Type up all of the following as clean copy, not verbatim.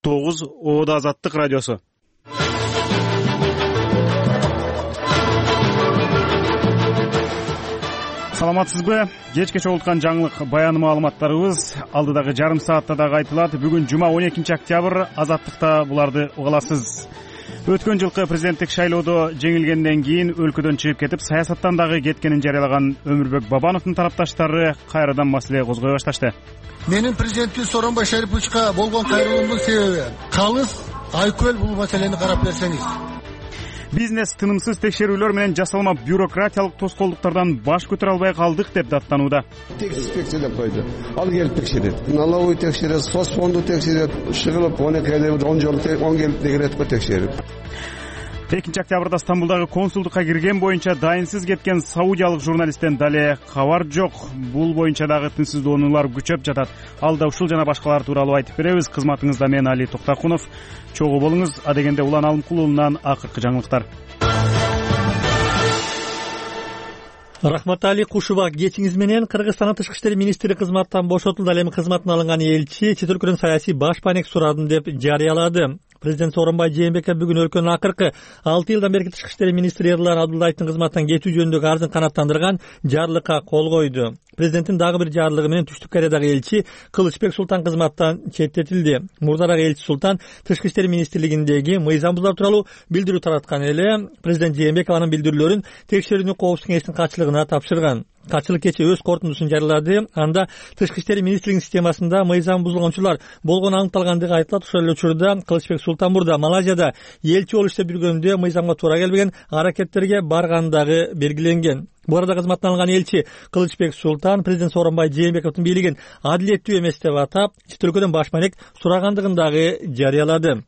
9 Оодо Азаттык радиосу. Саламатсызбы? Кечке чогулткан жаңылык баяны маалыматтарыбыз алдыдагы жарым саатта дагы айтылат. Бүгүн жума 12 октябрь. Азаттыкта буларды уга аласыз. Өткөн жылкы президенттик шайлоодо жеңилгенден кийин өлкөдөн чыгып кетип, саясаттан дагы кеткенин жарыялаган Өмүрбек Бабановдун тарапташтары кайрадан маселе козгой башташты. Менин президенттин Сооронбай Шариповичке болгон кайрылуумдун себеби калыс айкөл бул маселени карап берсеңиз. Бизнес тынымсыз текшерүүлөр менен жасалма бюрократиялык тоскоолдуктардан баш көтөрө албай калдык деп даттанууда. Инспекция деп койду. Ал келип текшерет. Налоговый текшерет, соцфонду текшерет, шыгылып 10 жолу 10 келип дегеретке текшерип. 2 октябрда Стамбулдагы консулдукка кирген боюнча дайынсыз кеткен саудиялык журналисттен дале кабар жок. Бул боюнча дагы тынчсыздоонуулар күчөп жатат. Алда ушул жана башкалар тууралуу айтып беребиз. Кызматыңызда мен Али Токтакунов. Чогуу болуңуз. Адегенде Улан Алымкулуулунан акыркы жаңылыктар. Рахмат Али Кушуба. Кечиңиз менен Кыргызстандын тышкы иштер министри кызматтан бошотулду. Ал эми кызматына алынган элчи чет өлкөдөн саясий баш паек сурадым деп жарыялады. Президент Сооронбай Жээнбеков бүгүн өлкөнүн акыркы 6 жылдан бери тышкы иштер министри Эрлан Абдуллаевдин кызматтан кетүү жөнүндөгү арызын канааттандырган жарлыкка кол койду. Президенттин дагы бир жарлыгы менен Түштүк Кореядагы элчи Кылычбек Султан кызматтан четтетилди. Мурдараак элчи Султан тышкы иштер министрлигиндеги мыйзам бузуулар тууралуу билдирүү тараткан эле. Президент Жээнбеков анын билдирүүлөрүн текшерүүнүн коопсуздук кеңешинин катчылыгына тапшырган. Катчылык кечээ өз корутундусун жарыялады. Анда тышкы иштер министрлигинин системасында мыйзам бузулгончулар болгону аныкталгандыгы айтылат. Ошол эле учурда Кылычбек Султан мурда Малайзияда элчи болуп иштеп жүргөндө мыйзамга туура келбеген аракеттерге баргандыгы белгиленген. Бу арада кызматтан алынган элчи Кылычбек Султан президент Сооронбай Жээнбековдун бийлигин адилеттүү эмес деп атап, чет өлкөдөн баш маек сурагандыгын дагы жарыялады.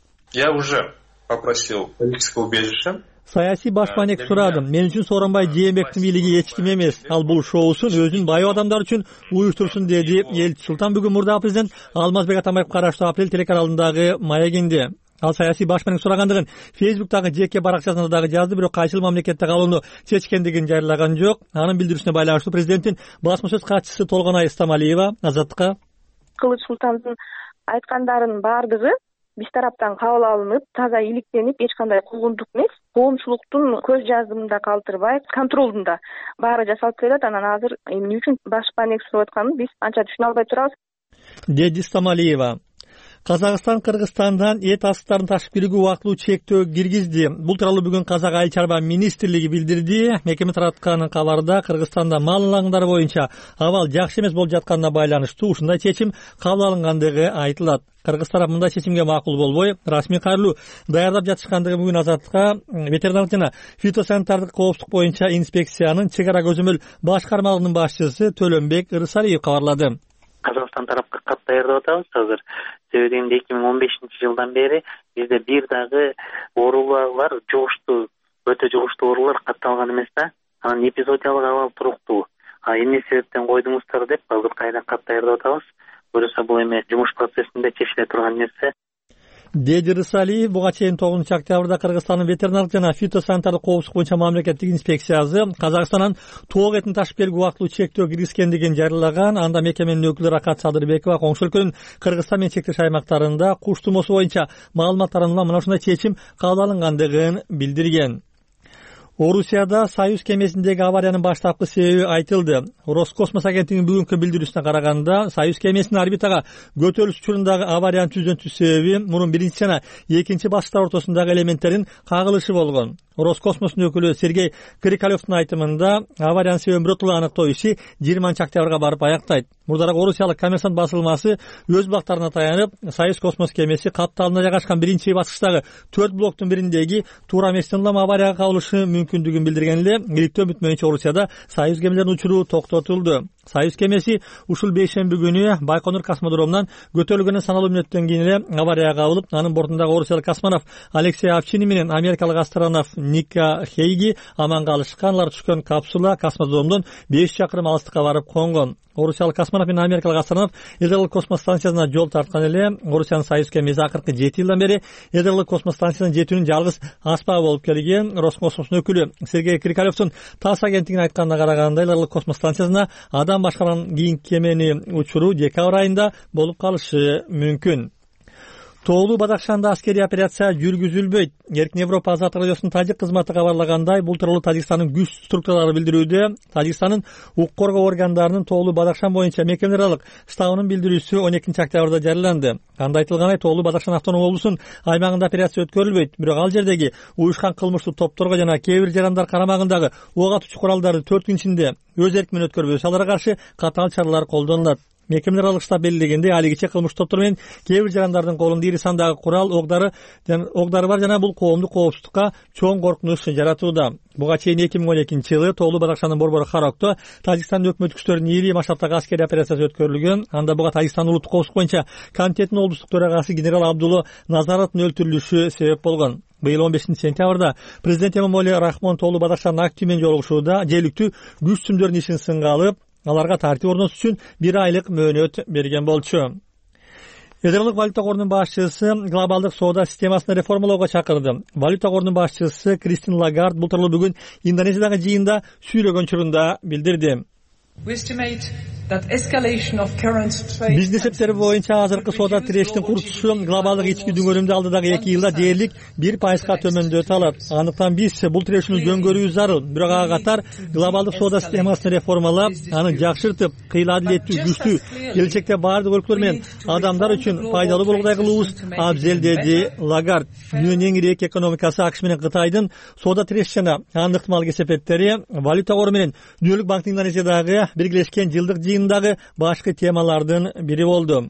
Я уже попросил политическое убежище. Саясий баш маек сурадым. Мен үчүн Сооронбай Жээнбековдун бийлиги эч ким эмес. Ал бул шоусун өзүнүн бай адамдар үчүн уюштурсун деди элчи Султан бүгүн мурда президент Алмазбек Атамбаев караштуу Апрель телеканалындагы маегинде. Ал саясий баш маек сурагандыгын Фейсбуктагы жеке баракчасында дагы жазды, бирок кайсыл мамлекетте калууну чечкендигин жарыялаган жок. Анын билдирүүсүнө байланыштуу президенттин басма сөз катчысы Толгонай Стамалиева Азаттыкка: Кылыч Султандын айткандарынын баардыгы биз тараптан кабыл алынып, таза иликтенип, эч кандай куугунтук эмес, коомчулуктун көз жазымында калтырбай, контролдунда баары жасалып келет. Анан азыр эмне үчүн баш маек суруп атканын биз анча түшүнө албай турабыз, деди Стамалиева. Казакстан Кыргызстандан эт астыктарын ташып кирүүгө убактылуу чектөө киргизди. Бул тууралуу бүгүн Казак айыл чарба министрлиги билдирди. Мекеме тараткан кабарда Кыргызстанда мал алаңдары боюнча абал жакшы эмес болуп жатканына байланыштуу ушундай чечим кабыл алынгандыгы айтылат. Кыргыз тарап мындай чечимге макул болбой, расмий кайрылуу даярдап жатышкандыгы бүгүн Азаттыкка ветеринардык жана фитосанитардык коопсуздук боюнча инспекциянын чек ара көзөмөл башкармалыгынын башчысы Төлөнбек Ырысалиев кабарлады. Казакстан тарапка кат даярдап атабыз азыр. Себеби 2015-жылдан бери бизде бир дагы оорулар жугуштуу, өтө жугуштуу оорулар катталган эмес да. Анан эпизодиялык абал туруктуу. Эмне себептен койдуңуздар деп азыр кайра кат даярдап атабыз. Буюрса бул эми жумуш процессинде чечиле турган нерсе. Деди Рысалиев буга чейин 9 октябрда Кыргызстандын ветеринардык жана фитосанитардык коопсуздук боюнча мамлекеттик инспекциясы Казакстандан тоок этин ташып келүүгө убактылуу чектөө киргизгендигин жарыялаган. Анда мекеменин өкүлү Ракат Садырбекова коңшу өлкөнүн Кыргызстан менен чектеш аймактарында куш тумоосу боюнча маалымат таратууна мына ушундай чечим кабыл алынгандыгын билдирген. Орусияда Союз кемесиндеги авариянын баштапкы себеби айтылды. Роскосмос агенттигинин бүгүнкү билдирүүсүнө караганда, Союз кемесинин орбитага көтөрүлүш учурундагы авариянын түздөн-түз себеби мурун биринчи жана экинчи баскычтар ортосундагы элементтердин кагылышы болгон. Роскосмостун өкүлү Сергей Крикалевдун айтымында, авариянын себебин биротоло аныктоо иши 20 октябрга барып аяктайт. Мурдараак орусиялык Коммерсант басылмасы өз бактарына таянып, Союз космос кемеси капталында жайгашкан биринчи баскычтагы 4 блоктун бириндеги туура эместен улам аварияга кабылышы мүмкүндүгүн билдирген эле. Иликтөө бүт боюнча Орусияда Союз кемелеринин учуру токтотулду. Союз кемеси ушул бейшемби күнү Байконур космодромунан көтөрүлгөндөн саналуу мүнөттөн кийин эле аварияга кабылып, анын бортундагы орусиялык космонавт Алексей Овчинин менен америкалык астронавт Ника Хейги аман калышкан. Алар түшкөн капсула космодромдон 5 чакырым алыстыкка барып конгон. Орусиялык космонавт менен америкалык астронавт Эдерлык космос станциясына жол тарткан эле. Орусиянын Союз кемеси акыркы 7 жылдан бери Эдерлык космос станциясына жетүүнүн жалгыз аспабы болуп келген. Роскосмостун өкүлү Сергей Крикалевдун ТАСС агенттигине айтканына караганда, Эдерлык космос станциясына адам башкарган кийин кемени учуру декабрь айында болуп калышы мүмкүн. Тоолуу Бадахшанда аскерий операция жүргүзүлбөйт. Эркин Европа Азаттык радиосунун тажик кызматы кабарлагандай, бул тууралуу Тажикстандын күч структуралары билдирүүдө. Тажикстандын укук коргоо органдарынын Тоолуу Бадахшан боюнча мекемелералык штабынын билдирүүсү 12 октябрда жарыяланды. Анда айтылгандай, Тоолуу Бадахшан автоном облусунун аймагында операция өткөрүлбөйт. Бирок ал жердеги уюшкан кылмыштуу топторго жана кээ бир жарандар карамагындагы ок атуучу куралдарды 4 күн ичинде өз эрки менен өткөрбөсө, аларга каршы катаал чаралар колдонулат. Мекемелер алык штаб белгилегенде, алигиче кылмыш топтор менен кээ бир жарандардын колунда ири сандагы курал, оғдары бар жана бул коомдук коопсуздукка чоң коркунуч жаратууда. Буга чейин 2012-жылы Тоолуу Бадахшандын борбору Харокто Тажикстандын өкмөт күчтөрүнүн ири масштабтагы аскерий операциясы өткөрүлгөн. Анда буга Тажикстандын улуттук коопсуздук боюнча комитеттин облустук төрагасы генерал Абдулло Назаровдун өлтүрүлүшү себеп болгон. Быйыл 15-сентябрда президент Эмомали Рахмон Тоолуу Бадахшандын активи менен жолугушууда желиктүү күч сүмдөрүнүн ишин сынга алып, аларга тартип орнотуш үчүн 1 айлык мөөнөт берген болчу. Ядролук валюта корунун башчысы глобалдык соода системасын реформалоого чакырды. Валюта корунун башчысы Кристин Лагард бул тууралуу бүгүн Индонезиядагы жыйында сүйлөгөн учурунда билдирди. Биздин эсептери боюнча азыркы соода тирештин курчушу глобалдык ички дүңгөрүмдү алдыдагы 2 жылда дээрлик 1%га төмөндөтө алат. Андыктан биз бул тирешүүнү жөнгөрүүбүз зарыл. Бирок ага катар глобалдык соода системасын реформалап, аны жакшыртып, кыйла адилеттүү, күчтүү, келечекте баардык өлкөлөр менен адамдар үчүн пайдалуу болгудай кылуубуз абзел, деди Лагард. Дүйнөнүн эң ири эки экономикасы АКШ менен Кытайдын соода тиреш жана аны ыктымал кесепеттери валюта кору менен Дүйнөлүк банктын Индонезиядагы биргелешкен жылдык жыйындагы башкы темалардын бири болду.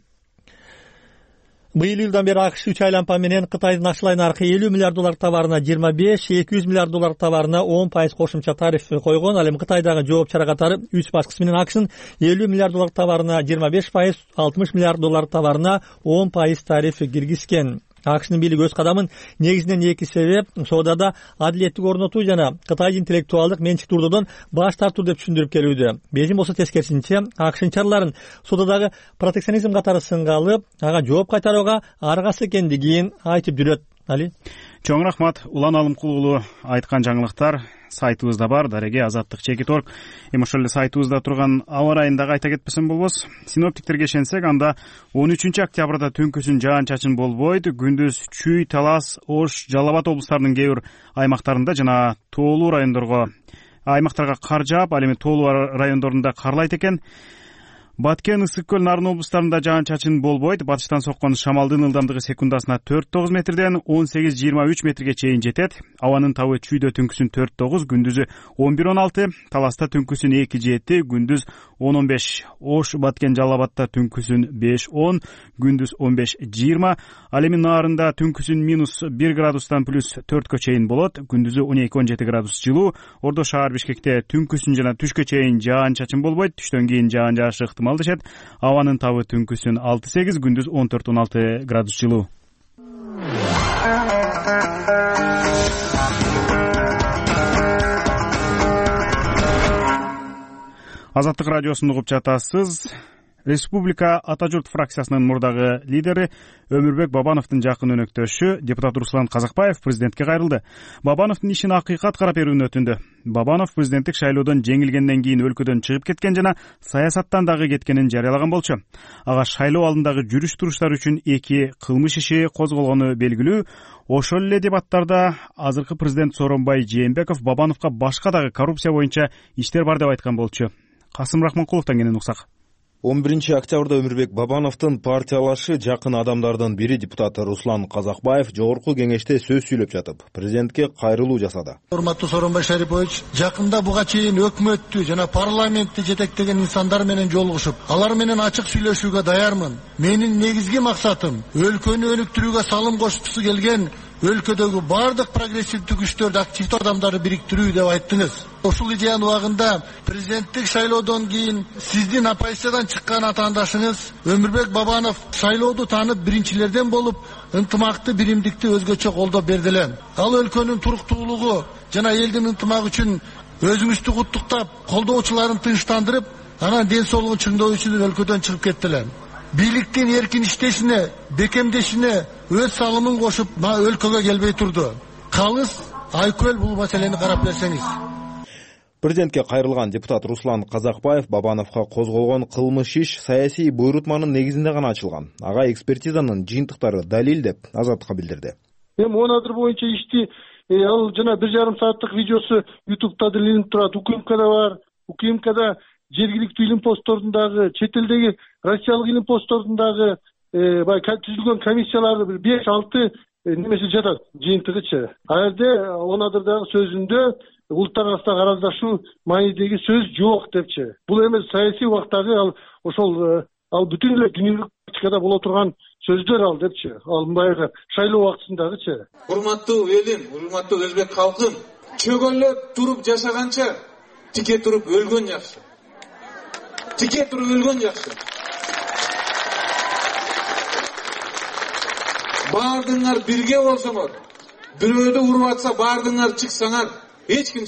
Быйыл июлдан бери АКШ 3 айлампа менен Кытайдын акчалай наркы $50 миллиард товарына 25, $200 миллиард товарына 10% кошумча тариф койгон. Ал эми Кытайдагы жооп чара катары 3 башкысы менен АКШнын $50 миллиард товарына 25%, $60 миллиард товарына 10% тариф киргизген. АКШнын бийлиги өз кадамын негизинен 2 себеп соодада адилеттик орнотуу жана Кытай интеллектуалдык менчик турдодон баш тартуу деп түшүндүрүп келүүдө. Бейжиң болсо тескерисинче АКШнын чараларын соодадагы протекционизм катары сынга алып, ага жооп кайтарууга аргасы экендигин айтып жүрөт. Али чоң рахмат. Улан Алымкул уулу айткан жаңылыктар сайтыбызда бар. Дареге Азаттык.org. Эми ошол эле сайтыбызда турган аба ырайын дагы айта кетпесем болбос. Синоптиктерге ишенсек, анда 13 октябрда түнкүсүн жаан-чачын болбойт. Күндүз Чүй, Талас, Ош, Жалал Абад облустарынын кээ бир аймактарында жана тоолуу райондорго аймактарга кар жаап, ал эми тоолуу райондорунда карлайт экен. Баткен, Ысык көл, Нарын облустарында жаан-чачын болбойт. Батыштан соккон шамалдын ылдамдыгы секундасына 4-9 метрден 18-23 метрге чейин жетет. Абанын табы Чүйдө түнкүсүн 4-9, күндүзү 11-16, Таласта түнкүсүн 2-7, күндүз 10-15. Ош, Баткен, Жалал Абадта түнкүсүн 5-10, күндүз 15-20. Ал эми Нарында түнкүсүн -1 градустан +4 чейин болот, күндүзү 12-17 градус жылуу. Ордо шаар Бишкекте түнкүсүн жана түшкө чейин жаан-чачын болбойт, түштөн кийин жаан-жашы ыктымалдашат. Абанын табы түнкүсүн 6-8, күндүз 14-16 градус жылуу. Азаттык радиосун угуп жатасыз. Республика Ата журт фракциясынын мурдагы лидери Өмүрбек Бабановдун жакын өнөктөшү депутат Руслан Казакбаев президентке кайрылды. Бабановдун ишин акыйкат карап берүүнү өтүндү. Бабанов президенттик шайлоодон жеңилгенден кийин өлкөдөн чыгып кеткен жана саясаттан дагы кеткенин жарыялаган болчу. Ага шайлоо алдындагы жүрүш-туруштар үчүн 2 кылмыш иши козголгону белгилүү. Ошол эле дебаттарда азыркы президент Сооронбай Жээнбеков Бабановго башка дагы коррупция боюнча иштер бар деп айткан болчу. Касым Рахманкуловдон кенен уксак. 11 октябрда Өмүрбек Бабановдун партиялашы жакын адамдардын бири депутат Руслан Казакбаев жогорку кеңеште сөз сүйлөп жатып, президентке кайрылуу жасады. Урматтуу Сооронбай Шарипович, жакында буга чейин өкмөттү жана парламентти жетектеген инсандар менен жолугушуп, алар менен ачык сүйлөшүүгө даярмын. Менин негизги максатым өлкөнү өнүктүрүүгө салым кошкусу келген өлкөдөгү бардык прогрессивдүү күчтөрдү, активдүү адамдарды бириктирүү деп айттыңыз. Ушул идеянын убагында президенттик шайлоодон кийин сиздин оппозициядан чыккан атаандашыңыз Өмүрбек Бабанов шайлоодо таанып биринчилерден болуп, ынтымакты, биримдикти өзгөчө колдоп берди эле. Ал өлкөнүн туруктуулугу жана элдин ынтымагы үчүн өзүңүздү куттуктап, колдоочуларын тынчтандырып, анан ден соолугун чыңдоо үчүн өлкөдөн чыгып кеттилер. Бийликтин эркин иштешине, бекемдешине өз салымын кошуп, өлкөгө келбей турду. Калыс, Айкөл бул маселени карап берсеңиз. Президентке кайрылган депутат Руслан Казакбаев Бабановго козголгон кылмыш иш саясий буйрутманын негизинде гана ачылган. Ага экспертизанын жыйынтыктары далил деп Азаттыкка билдирди. Эми 10 адыр боюнча ишти ал жана 1,5 сааттык видеосу YouTube'да илинип турат. УКМКда бар. УКМКда жергиликтүү илим постторундагы, чет элдеги Россиялык илим постторундагы баягы түзүлгөн комиссияларды 5-6 немеси жатат жыйынтыгычы. Ал жерде 10 адырдагы сөзүндө улуттар арасындагы араздашуу маанидеги сөз жок депчи. Бул эмес саясий убактагы ал бүтүн эле дүнүлүк практикада боло турган сөздөр ал депчи. Ал баягы шайлоо убактысындагычы. Урматтуу элим, урматтуу өзбек калкым, чөгөлөп туруп жашаганча тике туруп өлгөн жакшы. Тике туруп өлгөн жакшы. Бардыңар бирге болсоңор, бирөөдө уруп атса бардыңар чыксаңар, эч ким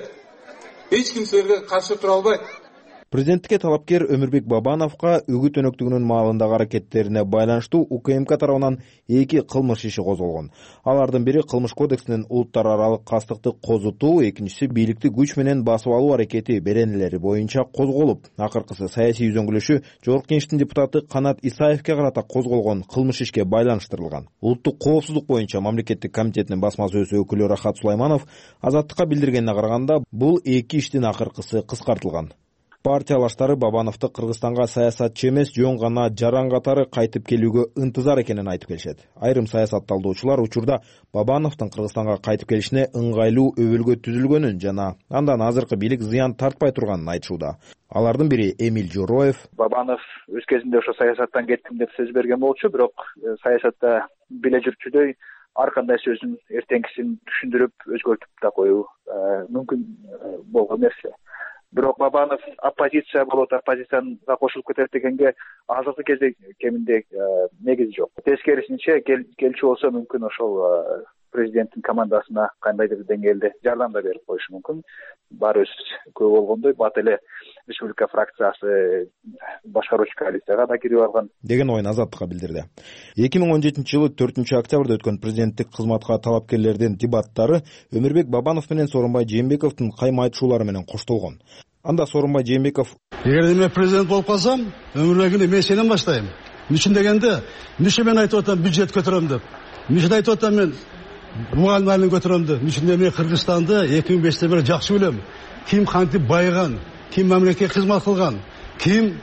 силерге каршы тура албайт. Президенттикке талапкер Өмүрбек Бабановго үгүт өнөктүгүнүн маалындагы аракеттерине байланыштуу УКМК тарабынан 2 кылмыш иши козголгон. Алардын бири кылмыш кодексинин улуттар аралык кастыкты козутуу, экинчиси бийликти күч менен басып алуу аракети беренелери боюнча козголуп, акыркысы саясий үзөңгүлөшүү Жогорку Кеңештин депутаты Канат Исаевке карата козголгон кылмыш ишке байланыштырылган. Улуттук коопсуздук боюнча мамлекеттик комитетинин басма сөзү өкүлү Рахат Сулайманов Азаттыкка билдиргенине караганда бул 2 иштин акыркысы кыскартылган. Партиялаштары Бабановду Кыргызстанга саясатчы эмес, жөн гана жаран катары кайтып келүүгө ынтызар экенин айтып келишет. Айрым саясат талдоочулар учурда Бабановдун Кыргызстанга кайтып келишине ыңгайлуу өбөлгө түзүлгөнүн жана андан азыркы бийлик зыян тартпай турганын айтышууда. Алардын бири Эмиль Жороев. Бабанов өз кезинде ошо саясаттан кеттим деп сөз берген болчу, бирок саясатта биле жүрчүдөй ар кандай сөзүн эртеңкисин түшүндүрүп өзгөртүп да коюу мүмкүн болгон нерсе. Бирок Бабанов оппозиция болот, оппозицияга кошулуп кетет дегенге азыркы кезде кеминде негиз жок. Тескерисинче келчү болсо мүмкүн ошол президенттин командасына кандайдыр деңгээлде жардам да берип коюшу мүмкүн. Баарыбыз көп болгондой бат эле республика фракциясы башкаруучу коалицияга да кирип алган деген оюн Азаттыкка билдирди. 2017-жылы 4-октябрда өткөн президенттик кызматка талапкерлердин дебаттары Өмүрбек Бабанов менен Сооронбай Жээнбековдун кайма айтышуулары менен коштолгон. Анда Сооронбай Жээнбеков: Эгерде мен президент болуп калсам, Өмүрбекти мен сенен баштайм. Үчүн дегенде, мүчө мен айтып атам бюджет көтөрөм деп. Мүчө айтып атам мен мугалим айылын көтөрөм деп. Үчүн мен Кыргызстанды 2005-те бери жакшы билем. Ким кантип байыган, ким мамлекетке кызмат кылган, ким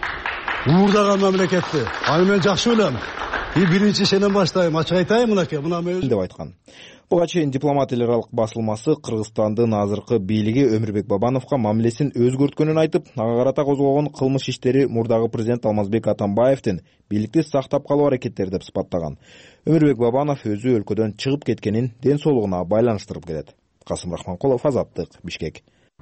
уурдаган мамлекетти. Аны мен жакшы билем. Биринчи сенен баштайм, ачык айтайын мынакей, мына мен деп айткан. Буга чейин дипломат эл аралык басылмасы Кыргызстандын азыркы бийлиги Өмүрбек Бабановго мамилесин өзгөрткөнүн айтып, ага карата козголгон кылмыш иштери мурдагы президент Алмазбек Атамбаевдин бийликти сактап калуу аракеттери деп сыпаттаган. Өмүрбек Бабанов өзү өлкөдөн чыгып кеткенин ден соолугуна байланыштырып келет. Касым Рахманкулов, Азаттык, Бишкек.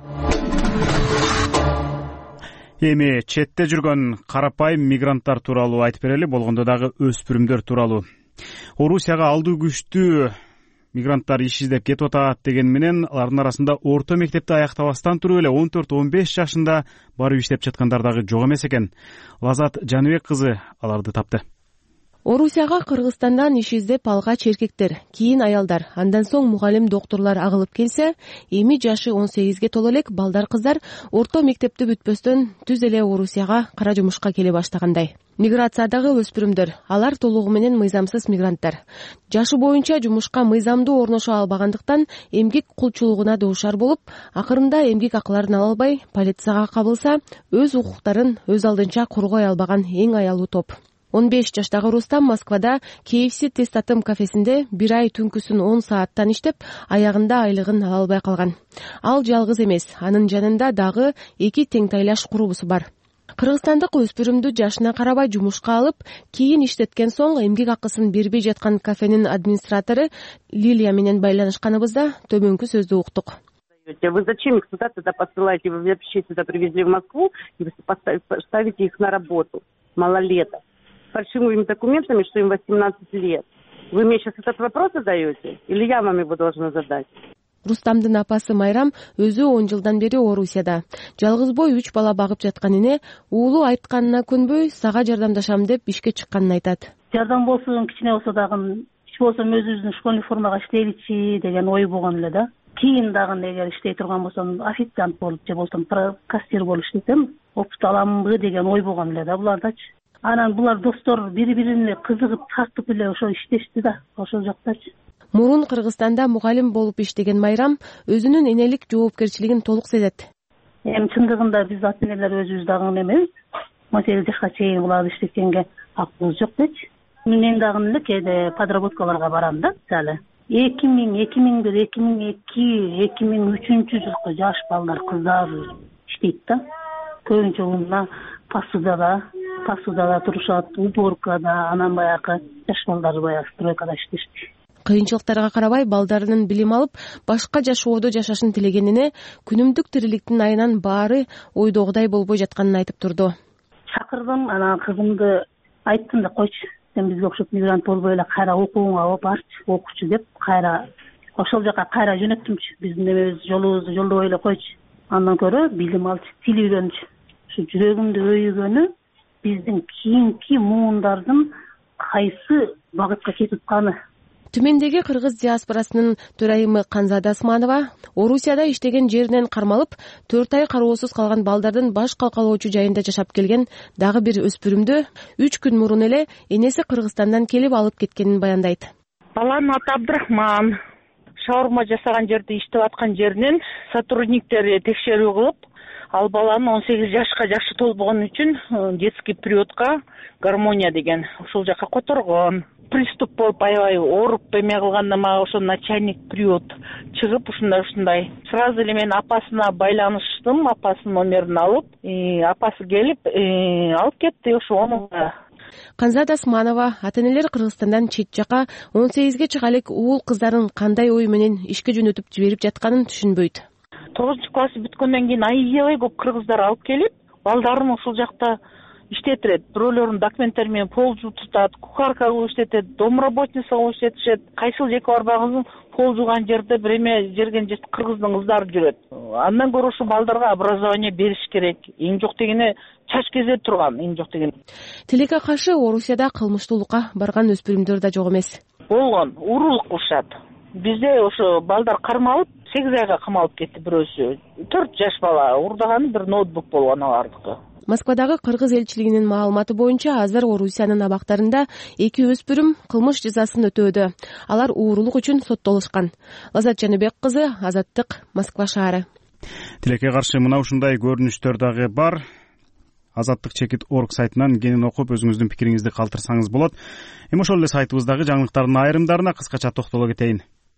Эми четте жүргөн карапайым мигранттар тууралуу айтып берели, болгондо дагы өспүрүмдөр тууралуу. Орусияга алдуу күчтүү мигранттар иш издеп кетип атат деген менен алардын арасында орто мектепти аяктабастан туруп эле 14-15 жашында барып иштеп жаткандар дагы жок эмес экен. Лазат Жаныбек кызы аларды тапты. Орусияга Кыргызстандан иш издеп алгач эркектер, кийин аялдар, андан соң мугалим доктурлар агылып келсе, эми жашы 18ге толо элек балдар кыздар орто мектепти бүтпөстөн түз эле Орусияга кара жумушка келе баштагандай. Миграциядагы өспүрүмдөр, алар толугу менен мыйзамсыз мигранттар. Жашы боюнча жумушка мыйзамдуу орношо албагандыктан эмгек кулчулугуна дуушар болуп, акырында эмгек акыларын ала албай, полицияга кабылса, өз укуктарын өз алдынча коргой албаган эң аялуу топ. 15 жаштагы Рустам Москвада KFC тест атым кафесинде 1 ай түнкүсүн 10 сааттан иштеп, аягында айлыгын ала албай калган. Ал жалгыз эмес, анын жанында дагы 2 теңтайлаш курбусу бар. Кыргызстандык өспүрүмдү жашына карабай жумушка алып, кийин иштеткен соң эмгек акысын бербей жаткан кафенин администратору Лилия менен байланышканыбызда төмөнкү сөздү уктук. Вы зачем их сюда посылаете? Вы вообще сюда привезли в Москву и ставите их на работу, малолеток, с фальшивыми документами, что им 18 лет. Вы мне сейчас этот вопрос задаете? Или я вам его должна задать? Рустамдын апасы Майрам өзү 10 жылдан бери Орусияда. Жалгыз бой 3 бала багып жаткан эне уулу айтканына көнбөй, сага жардамдашам деп ишке чыкканын айтат. Жардам болсун, кичине болсо дагы, иш болсо өзүбүздүн школьный формага иштейличи деген ой болгон эле да. кийин дагы эгер иштей турган болсом официант болуп же болбосо кассир болуп иштесем опыт аламбы деген ой болгон эле да булардачы. Анан булар достор бири бирине кызыгып тартып эле ошо иштешти да ошол жактачы. Мурун Кыргызстанда мугалим болуп иштеген Майрам өзүнүн энелик жоопкерчилигин толук сезет. Эми чындыгында биз ата энелер өзүбүз дагы эмес. 18 жашка чейин буларды иштеткенге акыбыз жок дечи. Мен дагы эле кээде подработкаларга барам да. Мисалы 2000, 2001, 2002, 2003 жылкы жаш балдар, кыздар иштейт да. Көбүнчө мына посудада турушат, уборкада, анан баягы жаш балдар баягы стройкада иштешти. Кыйынчылыктарга карабай балдарынын билим алып, башка жашоодо жашашын тилегенине, күнүмдүк тириликтин айынан баары ойдогудай болбой жатканын айтып турду. Чакырдым, анан кызымды айттым да, койчу, сен бизге окшоп мигрант болбой эле кайра окууңа барчы, окучу деп, кайра ошол жака кайра жөнөттүмчү. Биздин эмебиз жолубузду жолдобой эле койчу. Андан көрө билим алчы, тил үйрөнчү. Ушу жүрөгүмдү өйгөнү биздин кийинки муундардын кайсы багытка кетип атканы. Түмендеги кыргыз диаспорасынын төрайымы Канзада Асманова Орусияда иштеген жеринен кармалып, 4 ай кароосуз калган балдардын баш калкалоочу жайында жашап келген дагы бир өспүрүмдү 3 күн мурун эле энеси Кыргызстандан келип алып кеткенин баяндайт. Баланын аты Абдрахман. Шаурма жасаган жерде иштеп аткан жеринен сотрудниктери текшерүү кылып, ал баланы 18 жашка жашы толбогон үчүн детский приютка Гармония деген ушул жака которгон. Приступ болуп аябай ооруп эме кылганда мага ошо начальник приют чыгып ушундай. Сразу эле мен апасына байланыштым, апасынын номерин алып, апасы келип алып кетти ошо онуга. Канзада Асманова ата-энелер Кыргызстандан чет жака 18ге чыга элек уул кыздарын кандай ой менен ишке жөнөтүп жиберип жатканын түшүнбөйт. 9-класс бүткөндөн кийин аябай көп кыргыздар алып келип, балдарын ушул жакта иштетирет. Бирөөлөрүнүн документтери менен пол жуутат, кухарка кылып иштетет, домработница кылып иштетишет. Кайсыл жеке барбагыңыз пол жууган жерде бир эме жерген кыргыздын кыздары жүрөт. Андан көрө ушу балдарга образование бериш керек. Эң жок дегене чач кезе турган, эң жок дегене. Тилекке каршы Орусияда кылмыштуулукка барган өспүрүмдөр да жок эмес. Болгон, уруулук кылышат. Бизде ошо балдар кармалып 8 айга камалып кетти бирөөсү. 4 жаш бала урдаганы бир ноутбук болгон алардыкы. Москвадагы кыргыз элчилигинин маалыматы боюнча азыр Орусиянын абактарында 2 өспүрүм кылмыш жазасын өтөөдө. Алар уурулук үчүн соттолушкан. Лазат Жаныбек кызы, Азаттык, Москва шаары. Тилекке каршы мына ушундай көрүнүштөр дагы бар. Azattik.org сайтынан кенен окуп өзүңүздүн пикириңизди калтырсаңыз болот. Эми ошол эле сайтыбыздагы жаңылыктардын айрымдарына кыскача токтоло кетейин.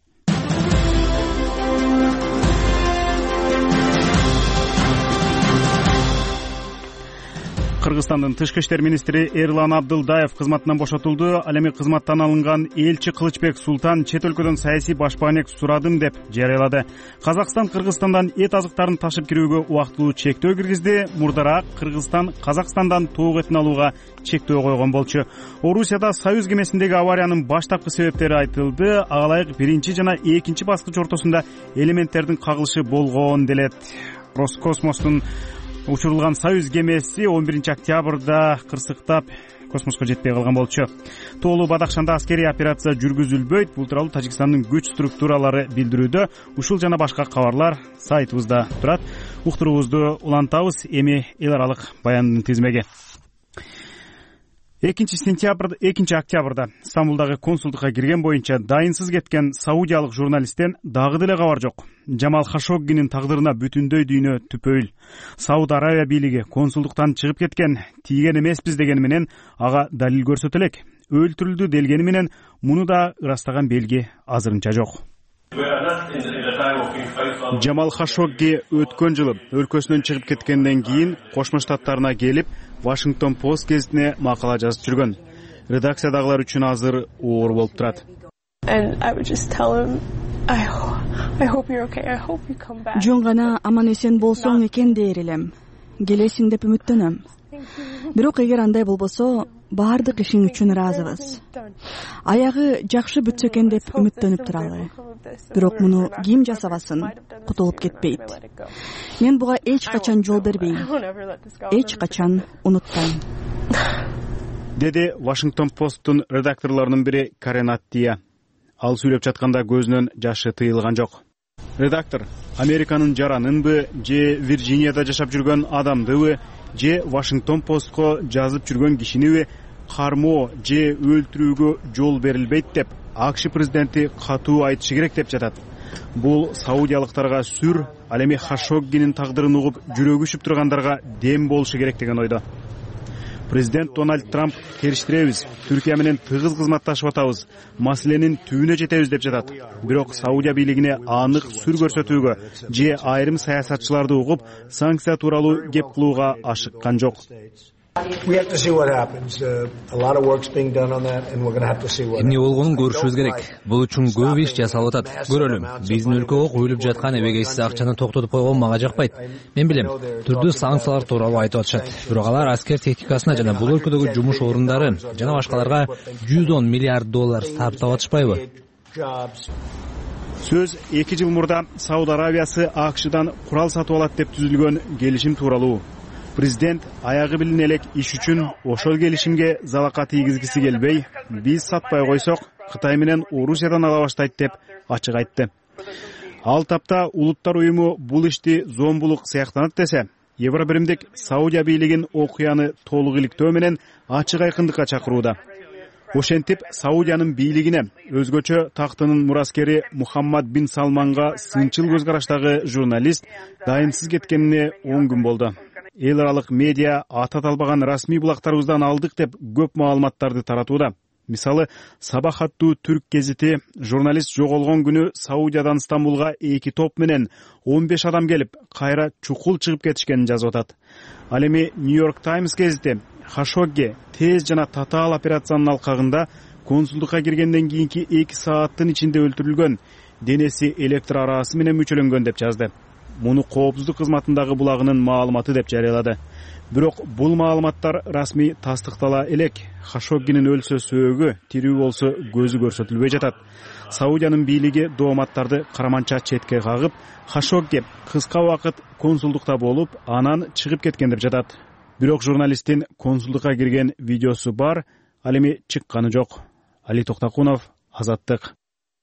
Кыргызстандын тышкы иштер министри Эрлан Абдылдаев кызматынан бошотулду. Ал эми кызматтан алынган элчи Кылычбек Султан чет өлкөдөн саясий башпаанек сурадым деп жарыялады. Казакстан Кыргызстандан эт азыктарын ташып кирүүгө убактылуу чектөө киргизди. Мурдараак Кыргызстан Казакстандан тоок этин алууга чектөө койгон болчу. Орусияда Союз кемесиндеги авариянын баштапкы себептери айтылды. Ага ылайык 1 жана 2 баскыч ортосунда элементтердин кагылышы болгон делет. Роскосмостун учурулган Союз кемеси 11 октябрда кырсыктап космоско жетпей калган болчу. Тоолуу Бадахшанда аскерий операция жүргүзүлбөйт. Бул тууралуу Тажикстандын күч структуралары билдирүүдө. Ушул жана башка кабарлар сайтыбызда турат. Уктуруубузду улантабыз. Эми эл аралык баяндын тизмеги. 2 октябрда Стамбулдагы консулдукка кирген боюнча дайынсыз кеткен саудиялык журналисттен дагы деле кабар жок. Джамал Хашоггинин тагдырына бүтүндөй дүйнө түпөйүл. Сауд Арабия бийлиги консулдуктан чыгып кеткен, тийген эмеспиз дегени менен ага далил көрсөтө элек. Өлтүрүлдү делгени менен муну да ырастаган белги азырынча жок. Джамал Хашогги өткөн жылы өлкөсүнөн чыгып кеткенден кийин Кошмо Штаттарына келип, Washington Post газетине макала жазып жүргөн. Редакциядагылар үчүн азыр оор болуп турат. Жөн гана аман эсен болсоң экен дээр элем. Келесиң деп үмүттөнөм. Бирок эгер андай болбосо, баардык ишиң үчүн ыраазыбыз. Аягы жакшы бүтсө экен деп үмүттөнүп туралы. Бирок муну ким жасабасын, кутулуп кетпейт. Мен буга эч качан жол бербейм. Эч качан унутпайм. Деди Washington Post'тун редакторлорунун бири Карен Аттия. Ал сүйлөп жатканда көзүнөн жашы тыйылган жок. редактор Американын жаранынбы же Вирджинияда жашап жүргөн адамдыбы же Вашингтон Постко жазып жүргөн кишинеби кармоо же өлтүрүүгө жол берилбейт деп АКШ президенти катуу айтышы керек деп жатат. Бул саудиялыктарга сүр, ал эми Хашоггинин тагдырын угуп жүрөгү үшүп тургандарга дем болушу керек деген ойдо. Президент Дональд Трамп келиштиребиз, Түркия менен тыгыз кызматташып атабыз, маселенин түбүнө жетебиз деп жатат. Бирок Саудия бийлигине анык сүр көрсөтүүгө же айрым саясатчыларды угуп санкция тууралуу кеп кылууга ашыккан жок. Эмне болгонун көрүшүбүз керек. Бул үчүн көп иш жасалып атат. Көрөлүм. Биздин өлкөгө куюлуп жаткан эбегейсиз акчаны токтотуп койгон мага жакпайт. Мен билем, түрдүү санкциялар тууралуу айтып атышат. Бирок алар аскер техникасына жана бул өлкөдөгү жумуш орундары жана башкаларга $110 миллиард сарптап атышпайбы? Сөз 2 жыл мурда Сауд Арабиясы АКШдан курал сатып алат деп түзүлгөн келишим тууралуу. Президент аягы билин элек иш үчүн ошол келишимге залака тийгизгиси келбей, биз сатпай койсок, Кытай менен Орусиядан ала баштайт деп ачык айтты. Ал тапта Улуттар уюму бул ишти зомбулук сыяктанат десе, Евробиримдик Саудия бийлигин окуяны толук иликтөө менен ачык айкындыкка чакырууда. Ошентип Саудиянын бийлигине өзгөчө тактынын мураскери Мухаммад бин Салманга сынчыл көз караштагы журналист дайынсыз кеткенине 10 күн болду. Эл аралык медиа атат албаган расмий булактарыбыздан алдык деп көп маалыматтарды таратууда. Мисалы, Сабах аттуу түрк гезити журналист жоголгон күнү Саудиядан Стамбулга 2 топ менен 15 адам келип, кайра чукул чыгып кетишкенин жазып атат. Ал эми Нью-Йорк Таймс гезити Хашогги тез жана татаал операциянын алкагында консулдукка киргенден кийинки 2 сааттын ичинде өлтүрүлгөн, денеси электр арасы менен мүчөлөнгөн деп жазды. Муну коопсуздук кызматындагы булагынын маалыматы деп жарыялады. Бирок бул маалыматтар расмий тастыктала элек. Хашоггинин өлсө сөөгү, тирүү болсо көзү көрсөтүлбөй жатат. Саудиянын бийлиги дооматтарды караманча четке кагып, Хашогги кыска убакыт консулдукта болуп, анан чыгып кеткен деп жатат. Бирок журналисттин консулдукка кирген видеосу бар, ал эми чыкканы жок. Али Токтакунов, Азаттык.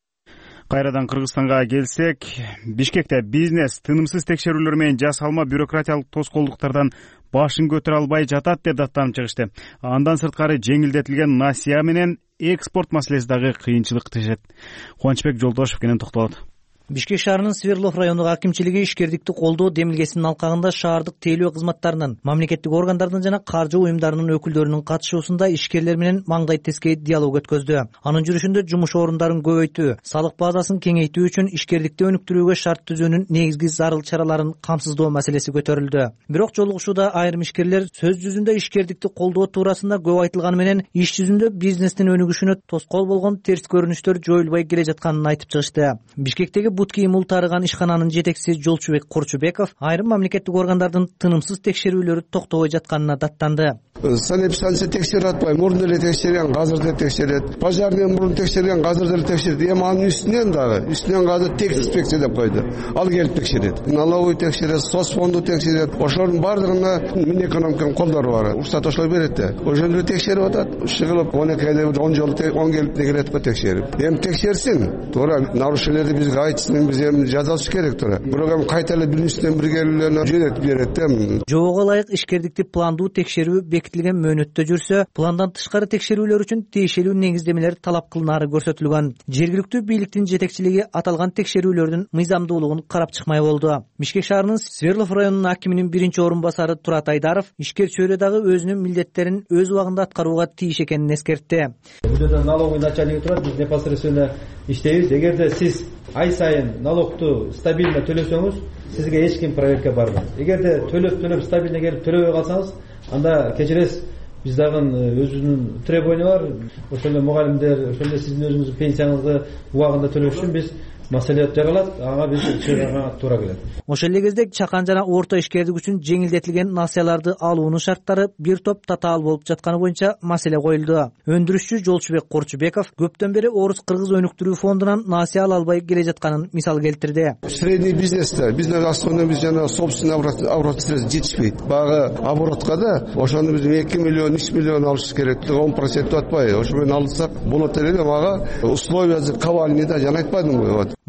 Кайрадан Кыргызстанга келсек, Бишкекте бизнес тынымсыз текшерүүлөр менен жасалма бюрократиялык тоскоолдуктардан башын көтөрө албай жатат деп даттанып чыгышты. Андан сырткары жеңилдетилген насыя менен экспорт маселеси дагы кыйынчылык тишет. Кубанычбек Жолдошев кенен токтолот. Бишкек шаарынын Свердлов райондук акимчилиги ишкердикти колдоо демилгесинин алкагында шаардык тейлөө кызматтарынын, мамлекеттик органдардын жана каржы уюмдарынын өкүлдөрүнүн катышуусунда ишкерлер менен маңдай тескей диалог өткөздү. Анын жүрүшүндө жумуш орундарын көбөйтүү, салык базасын кеңейтүү үчүн ишкерликти өнүктүрүүгө шарт түзүүнүн негизги зарыл чараларын камсыздоо маселеси көтөрүлдү. Бирок жолугушууда айрым ишкерлер сөз жүзүндө ишкердикти колдоо туурасында көп айтылганы менен иш жүзүндө бизнестин өнүгүшүнө тоскоол болгон терс көрүнүштөр жоюлбай келе жатканын айтып чыгышты. Бишкектеги бут кийим ултарыган ишкананын жетекчиси Жолчубек Корчубеков айрым мамлекеттик органдардын тынымсыз текшерүүлөрү токтобой жатканына даттанды. Санэпстанция текшерип атпайбы, мурун эле текшерген, азыр да текшерет. Пожарный мурун текшерген, азыр деле текшерет. Эми анын үстүнөн азыр текс инспекция деп койду. Ал келип текшерет. Налоговый текшерет, соцфонду текшерет. Ошолордун баардыгына Минэкономиканын колдору бар. Уруксат ошол берет да. Ошондо текшерип атат. Шыгылып 10 жолу 10 келип келет текшерип. Эми текшерсин. Туура нарушениелерди бизге айтсын, биз эми жазалыш керек туура. Бирок эми кайта эле биринчиден бир келүүлөрүнө жөнөтүп берет да. Жобого ылайык ишкердикти пландуу текшерүү бекитилген мөөнөттө жүрсө, пландан тышкары текшерүүлөр үчүн тиешелүү негиздемелер талап кылынары көрсөтүлгөн. Жергиликтүү бийликтин жетекчилиги аталган текшерүүлөрдүн мыйзамдуулугун карап чыкмай болду. Бишкек шаарынын Свердлов районунун акиминин биринчи орун басары Турат Айдаров ишкер чөйрө дагы өзүнүн милдеттерин өз убагында аткарууга тийиш экенин эскертти. Бул жерде налоговый начальник турат, биз непосредственно иштейбиз. Эгерде сиз ай сайын налогту стабильно төлөсөңүз, сизге эч ким проверка барбайт. Эгерде төлөп стабильно келип төлөбөй калсаңыз, анда кечиресиз, биз дагы өзүбүздүн требование бар. Ошондо мугалимдер, ошондо сиздин өзүңүздүн пенсияңызды убагында төлөш үчүн биз маселе жаралат, ага биз чыгарганга туура келет. Ошол эле кезде чакан жана орто ишкердик үчүн жеңилдетилген насыяларды алуунун шарттары бир топ татаал болуп жатканы боюнча маселе коюлду. Өндүрүшчү Жолчубек Корчубеков көптөн бери Орус-Кыргыз өнүктүрүү фондунан насыя ала албай келе жатканын мисал келтирди. Средний бизнесте бизнес основной биз жана собственный оборот средств жетишпейт. Багы оборотко да ошону биз 2 миллион 3 миллион алыш керек. 10% атпайбы. Ошо менен алсак болот эле, мага условия кавальныйда жана айтпадымбы.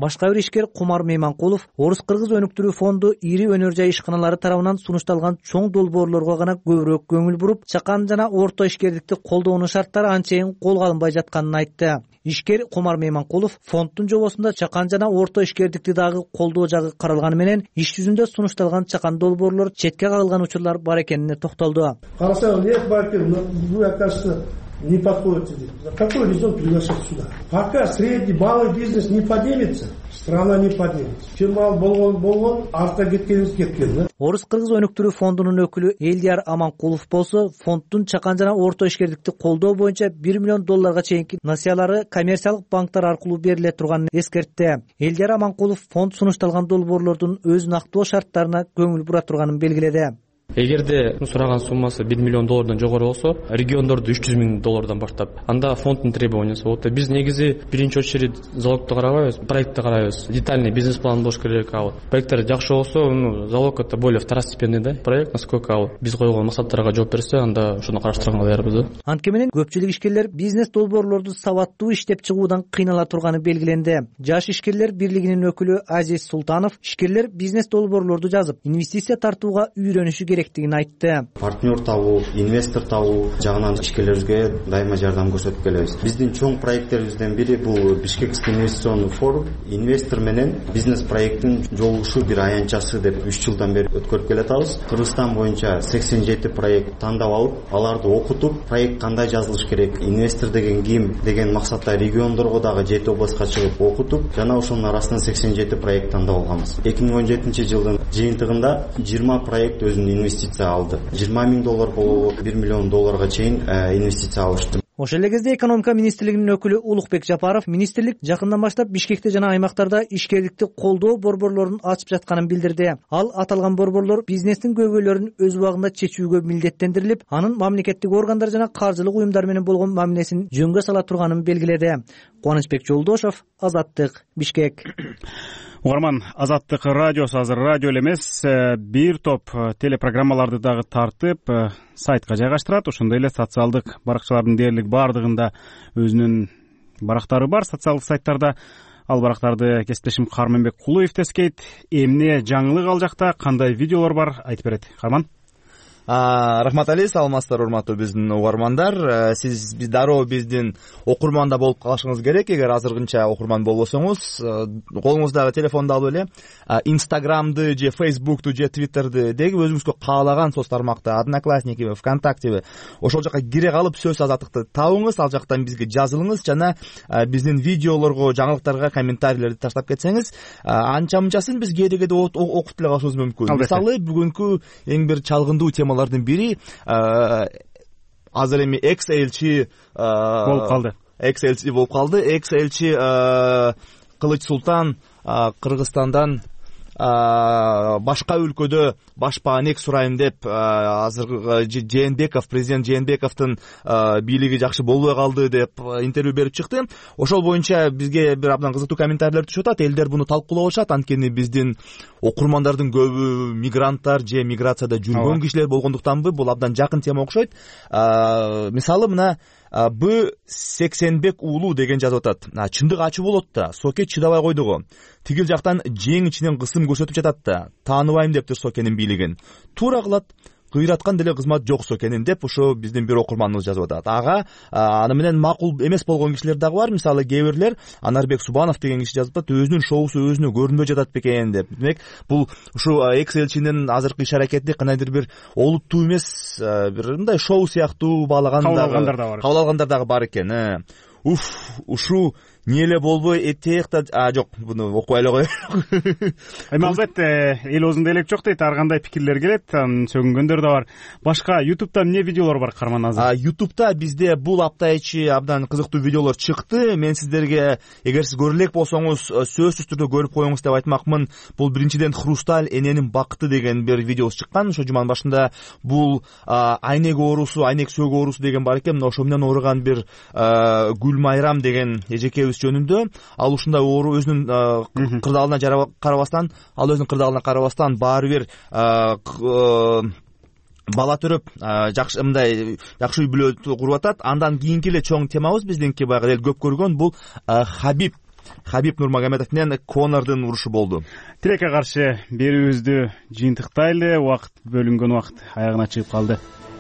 Башка бир ишкер Кумар Мейманкулов Орус-Кыргыз өнүктүрүү фонду ири өнөр жай ишканалары тарабынан сунушталган чоң долбоорлорго гана көбүрөөк көңүл буруп, чакан жана орто ишкердикти колдоонун шарттары анчейин колго алынбай жатканын айтты. Ишкер Кумар Мейманкулов фонддун жобосунда чакан жана орто ишкердикти дагы колдоо жагы каралганы менен иш жүзүндө сунушталган чакан долбоорлор четке кагылган учурлар бар экенине токтолду. Карасаңыз, вы, оказывается, не подходите здесь. За какой резон приглашать сюда? Пока средний малый бизнес не поделится, страна не поделится. Чем мал болгон, арта кеткен. Орус-Кыргыз өнүктүрүү фондунун өкүлү Элдияр Аманкулов болсо, фонддун чакан жана орто ишкердикти колдоо боюнча $1 миллион чейинки насыялары коммерциялык банктар аркылуу бериле турганын эскертти. Элдияр Аманкулов фонд сунушталган долбоорлордун өзүн актоо шарттарына көңүл бура турганын белгиледи. Эгерде сураган суммасы $1 миллион жогору болсо, региондорду $300 миң баштап, анда фонддун требованиясы болот. Биз негизи биринчи очередь залогду карабайбыз, проектти карайбыз. Детальный бизнес план болуш керек. Проекттер жакшы болсо, залог это более второстепенный да проект, насколько биз койгон максаттарга жооп берсе, анда ошону караштырганга даярбыз. Анткени менен көпчүлүк ишкерлер бизнес долбоорлорду сабаттуу иштеп чыгуудан кыйнала турганы белгиленди. Жаш ишкерлер бирлигинин өкүлү Азиз Султанов ишкерлер бизнес долбоорлорду жазып, инвестиция тартууга үйрөнүшү керектигин айтты. Партнер табуу, инвестор табуу жагынан ишкерлерге дайыма жардам көрсөтүп келебиз. Биздин чоң проекттерибизден бири бул Бишкекский инвестиционный форум. Инвестор менен бизнес проекттин жолугушуу бир аянтчасы деп 3 жылдан бери өткөрүп келатабыз. Кыргызстан боюнча 87 проект тандап алып, аларды окутуп, проект кандай жазылыш керек, инвестор деген ким деген максатта региондорго дагы 7 областка чыгып окутуп, жана ошонун арасынан 87 проект тандап алганбыз. 2017 жылдын жыйынтыгында 20 проект өзүнүн инвестиция алды. $20 миң болобу, $1 миллион чейин инвестиция алышты. Ошол эле кезде экономика министрлигинин өкүлү Улукбек Жапаров министрлик жакындан баштап Бишкекте жана аймактарда ишкерликти колдоо борборлорун ачып жатканын билдирди. Ал аталган борборлор бизнестин көйгөйлөрүн өз убагында чечүүгө милдеттендирилип, анын мамлекеттик органдар жана каржылык уюмдар менен болгон мамилесин жөнгө сала турганын белгиледи. Кубанычбек Жолдошов, Азаттык, Бишкек. Угарман, Азаттык радиосу азыр радио эле эмес, бир топ телепрограммаларды дагы тартып сайтка жайгаштырат. Ошондой эле социалдык баракчалардын дээрлик баардыгында өзүнүн барактары бар. Социалдык сайттарда ал барактарды кесиптешим Карманбек Кулуев тескейт. Эмне жаңылык ал жакта, кандай видеолор бар, айтып берет. Карман. Рахмат Али, саламатсыздар урматтуу биздин угармандар. Сиз дароо биздин окурманда болуп калышыңыз керек. Эгер азыркынча окурман болбосоңуз, колуңуздагы телефонду алып эле Инстаграмды же Фейсбукту же Твиттерди деги өзүңүзгө каалаган соц тармакты, Одноклассникиби, ВКонтактеби ошол жака кире калып сөз Азаттыкты табыңыз, ал жактан бизге жазылыңыз жана биздин видеолорго, жаңылыктарга комментарийлерди таштап кетсеңиз, анча-мынчасын биз кээде окуп деле калышыбыз мүмкүн. Мисалы, бүгүнкү эң бир чалгындуу темалардын бири азыр эми экс-элчи болуп калды. Экс-элчи Кылыч Султан Кыргызстандан башка өлкөдө башпаанек сурайм деп азыр Жээнбеков, президент Жээнбековдун бийлиги жакшы болбой калды деп интервью берип чыкты. Ошол боюнча бизге бир абдан кызыктуу комментарийлер түшүп атат. Элдер буну талкуулап атышат. Анткени биздин окурмандардын көбү мигранттар же миграцияда жүргөн кишилер болгондуктанбы, бул абдан жакын тема окшойт. Мисалы мына Б. Сексенбек уулу деген жазып атат. Чындык ачуу болот да, Соке чыдабай койду го. Тигил жактан жең ичинен кысым көрсөтүп жатат да. Тааныбайм дептир Сокенин бийлигин. Туура кылат. Кыйраткан деле кызмат жок Сокенин деп ошо биздин бир окурманыбыз жазып атат. Ага аны менен макул эмес болгон кишилер дагы бар. Мисалы кээ бирлер Анарбек Субанов деген киши жазып атат, өзүнүн шоусу өзүнө көрүнбөй жатат бекен деп. Демек бул ушу экс-элчинин азыркы иш аракети кандайдыр бир олуттуу эмес, бир мындай шоу сыяктуу баалаган дагы, кабыл алгандар дагы бар экен. Ушу не эле болбой этекта жок, буну окубай эле коеюн. Эми албетте эл оозунда элек жок дейт, ар кандай пикирлер келет, сөгүнгөндөр да бар. Башка YouTube'да эмне видеолор бар Карман азыр? YouTube'да бизде бул апта ичи абдан кызыктуу видеолор чыкты. Мен сиздерге, эгер сиз көрө элек болсоңуз, сөзсүз түрдө көрүп коюңуз деп айтмакмын. Бул биринчиден Хрусталь эненин бакыты деген бир видеосу чыккан. Ошо жуманын башында бул айнек оорусу, айнек сөөгү оорусу деген бар экен. Ошо менен ооруган бир Гүлмайрам деген эжекебиз жөнүндө. Ал ушундай оору өзүнүн кырдаалына карабастан баары бир бала төрөп жакшы үй бүлө куруп атат. Андан кийинки эле чоң темабыз биздинки баягы эл көп көргөн бул Хабиб Хабиб Нурмагомедов менен Конордун урушу болду. Тилекке каршы берүүбүздү жыйынтыктайлы, бөлүнгөн убакыт аягына чыгып калды.